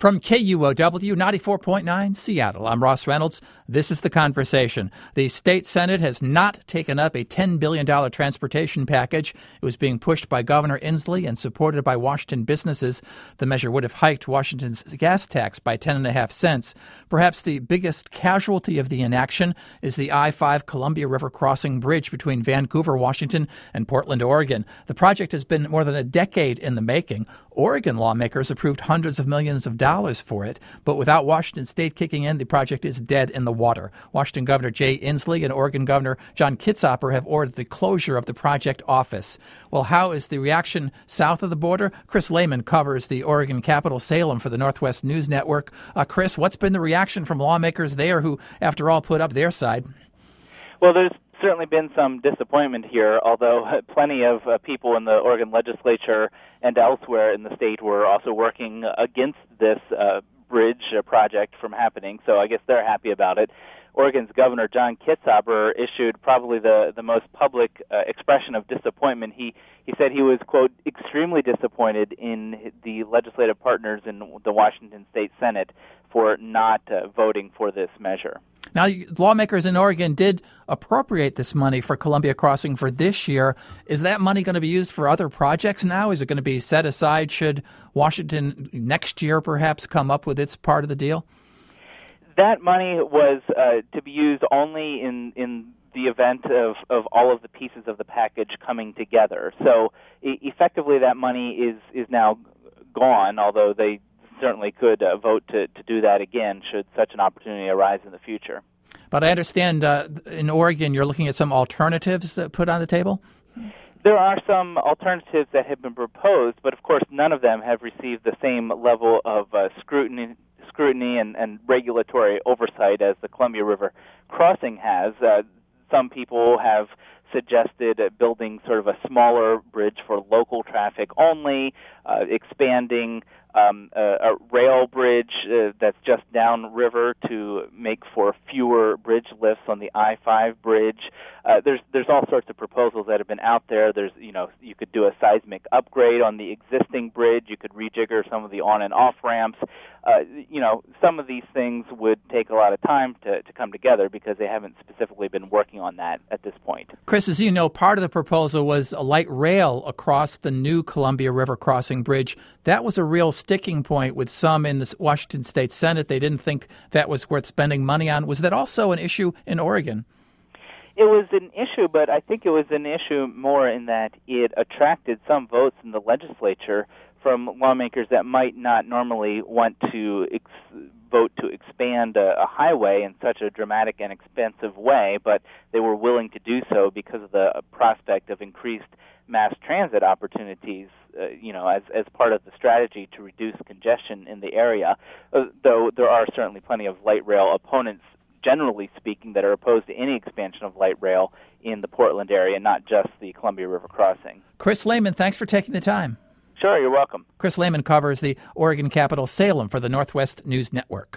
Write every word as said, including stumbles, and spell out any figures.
From K U O W ninety-four point nine Seattle, I'm Ross Reynolds. This is The Conversation. The state Senate has not taken up a ten billion dollars transportation package. It was being pushed by Governor Inslee and supported by Washington businesses. The measure would have hiked Washington's gas tax by ten and a half cents. Perhaps the biggest casualty of the inaction is the I five Columbia River crossing bridge between Vancouver, Washington, and Portland, Oregon. The project has been more than a decade in the making. Oregon lawmakers approved hundreds of millions of dollars for it, but without Washington state kicking in, the project is dead in the water. Washington Governor Jay Inslee and Oregon Governor John Kitzhaber have ordered the closure of the project office. Well, how is the reaction south of the border? Chris Lehman covers the Oregon capital, Salem, for the Northwest News Network. Uh, Chris, what's been the reaction from lawmakers there who, after all, put up their side? Well, there's certainly been some disappointment here, although plenty of uh, people in the Oregon legislature and elsewhere in the state were also working against this uh, bridge uh, project from happening, so I guess they're happy about it. Oregon's Governor John Kitzhaber issued probably the, the most public uh, expression of disappointment. He he said he was, quote, extremely disappointed in the legislative partners in the Washington State Senate for not uh, voting for this measure. Now, lawmakers in Oregon did appropriate this money for Columbia Crossing for this year. Is that money going to be used for other projects now? Is it going to be set aside should Washington next year perhaps come up with its part of the deal? That money was uh, to be used only in, in the event of, of all of the pieces of the package coming together. So e- effectively that money is, is now gone, although they certainly could uh, vote to, to do that again should such an opportunity arise in the future. But I understand uh, in Oregon you're looking at some alternatives that put on the table? There are some alternatives that have been proposed, but of course none of them have received the same level of uh, scrutiny scrutiny and, and regulatory oversight as the Columbia River crossing has. Uh, some people have suggested uh, building sort of a smaller bridge for local traffic only, uh, expanding um, a, a rail bridge uh, that's just downriver to make for fewer bridge lifts on the I five bridge. Uh, there's there's all sorts of proposals that have been out there. There's you know you could do a seismic upgrade on the existing bridge. You could rejigger some of the on and off ramps. Uh, you know some of these things would take a lot of time to, to come together because they haven't specifically been working on that at this point. Chris, as you know, part of the proposal was a light rail across the new Columbia River crossing bridge. That was a real sticking point with some in the Washington State Senate. They didn't think that was worth spending money on. Was that also an issue in Oregon? It was an issue, but I think it was an issue more in that it attracted some votes in the legislature from lawmakers that might not normally want to ex- vote to expand a, a highway in such a dramatic and expensive way, but they were willing to do so because of the prospect of increased mass transit opportunities, uh, you know, as, as part of the strategy to reduce congestion in the area, uh, though there are certainly plenty of light rail opponents, generally speaking, that are opposed to any expansion of light rail in the Portland area, not just the Columbia River crossing. Chris Lehman, thanks for taking the time. Sure, you're welcome. Chris Lehman covers the Oregon capital, Salem, for the Northwest News Network.